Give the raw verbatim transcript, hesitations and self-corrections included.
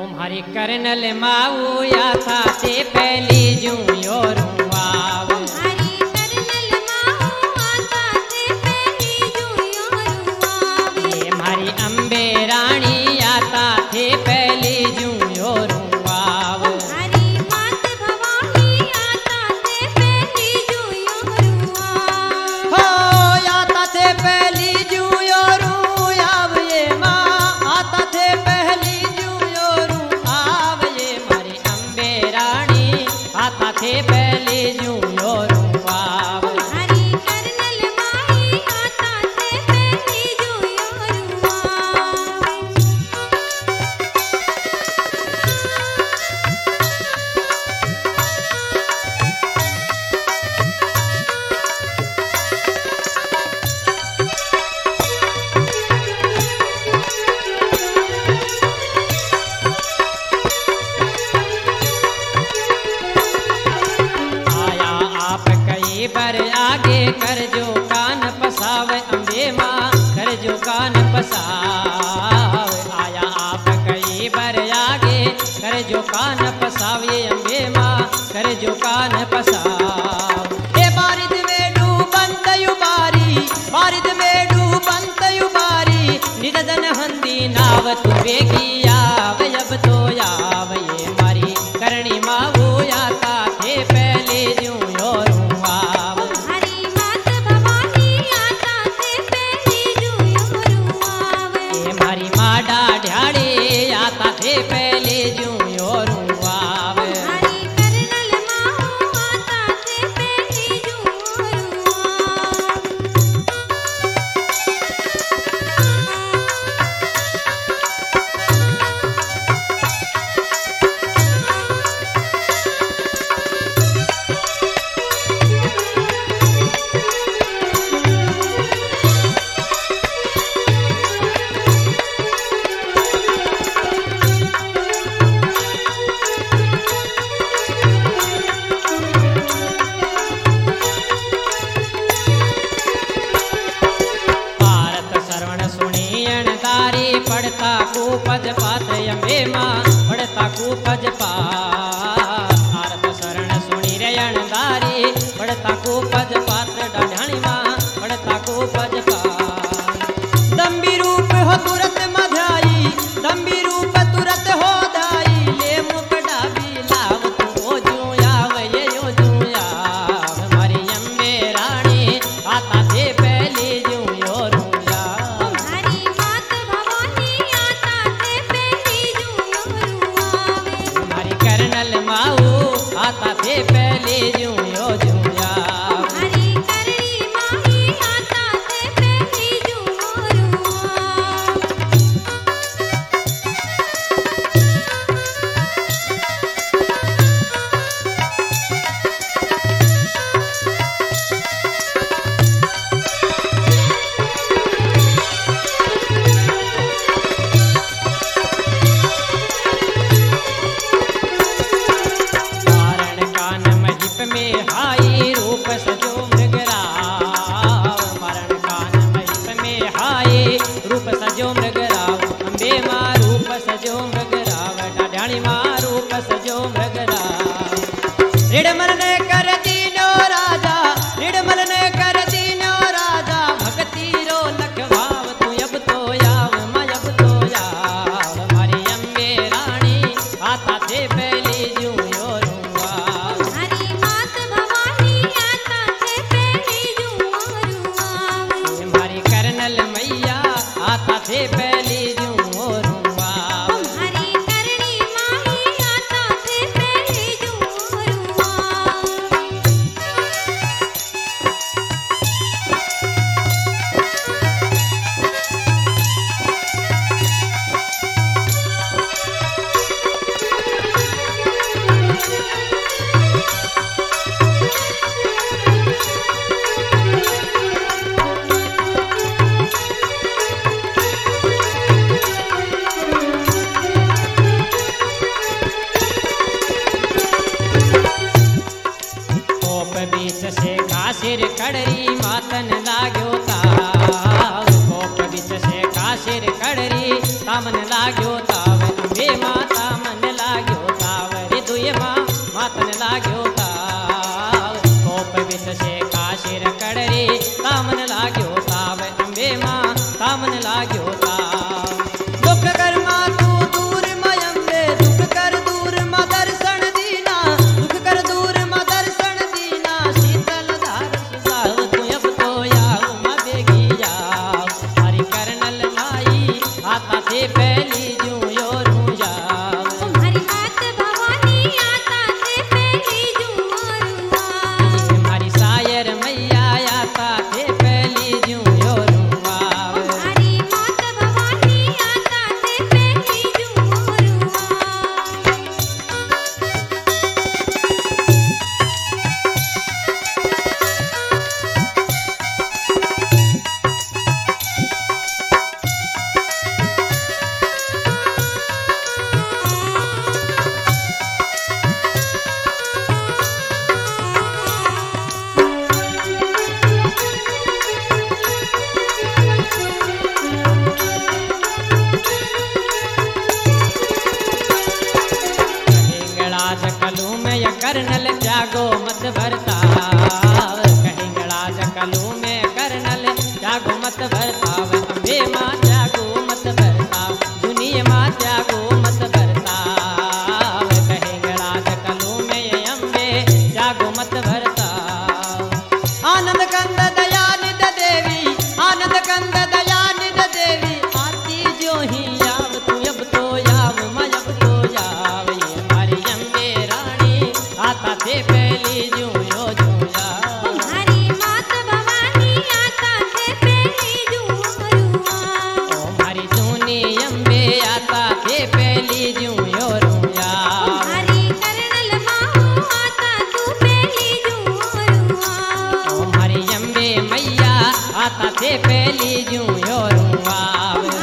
तुम्हारी कर्नल माऊ या था ते पहली जू योरू आव तुम्हारी कर्नल माऊ आता ते पहली जू योरू आव ये हमारी अम्बे रानी आता थे पहली जू योरू आव हरी मात भवानी आता ते पहली जू योरू आव हो आता थे पहली जू योरू आव ये माँ आता थे पहली जू योरू आव ये हमारी अम्बे रानी आता थे पहली जू योरू आव हरी कर्नल माई आता ते पहली जू योरू आव आया आप कई बार आगे कर जो कान पसाव अम्बे माँ कर जो कान पसाव आया आप कई बार आगे कर जो कान पसाव ये अम्बे माँ कर जो कान पसाव ए बारिद में डूबंत युबारी बारिद में डूबंत युबारी निरदन हंदी नाव तू बेगी आव अब तो आव ये मारी करणी मावो आता थे पहले जू योरू आव हरी मात भवानी आता ते पहली जू योरू आव ए मारी माडा ढाड़े आता थे पहले जू योरू आव हरी कर्नल माऊ आता ते पहली जू योरू आव भारत श्रवण सुनियण तारी पढ़ता को पद पात अम्बे माँ पढ़ता को पद पात भारत शरण सुनी रयण तारी पढ़ता को पद पात डाढ़ाणी माँ पढ़ता को पद पात दम्बी रूप हो तुरत मधाई दम्बी रूप तुरत हो दाई ले मुख डाबी लाव तू ओ जू आव ये यो जू आव हमारी अम्बे रानी आता थे पहले जू योरू आव हरी मात भवानी आता ते पहली जू योरू आव हमारी कर्नल माऊ आता थे पहले जू यो जू आव हरी करणी माई आता ते पहली जू योरू आव कारण कान महिप में हाई रूप सजो मृगराव मरण कान महिप में हाई रूप सजो मृगराव अम्बे माँ रूप सजो मृगराव डाढ़ाणी माँ रूप सजो मृगराव ऋणमल ने कर दीनो राजा ऋणमल ने कर दीनो राजा भक्ति रो लखवाव तू अब तो याव मैं अब तो याव हमारी अम्बे रानी आता थे पहली जू योरू आव हरी मात भवानी आता ते पहली जू योरू आव हमारी कर्नल मैया आता थे पहली जू योरू आव हरी करणी माई आता ते पहली जू योरू आव कोप बीच से कासिर कड़री मातन लाग्यो ताव कोप बीच से कासिर कड़री तामन लाग्यो ताव अम्बे माता थे पहली जू योरू जाव तुम्हारी मात भवानी आता थे पहली जुआरुआ हमारी सायर मैया आता थे पहली जू योरू आव तुम्हारी मात भवानी आता थे पहली जुआरुआ कहेंगड़ा जकलू में या करनल जागो मत भरताव कहेंगड़ा जकलू में करनल जागो मत भरताव अम्बे माँ जागो मत भरताव दुनिया माँ जागो मत भरताव कहेंगड़ा जकलू में ये अम्बे जागो मत भरताव आनंद कंद दयानिध देवी आनंद कंद दयानिध देवी आती जो ही याव तू अब तो याव मैं अब तो याव ये हमारी अम्बे रानी आता थे पहली जू यो जू याव तुम्हारी मात भवानी आता थे पहली जुआरुआ ओ हमारी जूनी अम्बे आता थे पहली जू यो रू याव तुम्हारी करनल माहू आता तू पहली जुआरुआ ओ हमारी अम्बे मैया आता थे पहली जू यो रू आव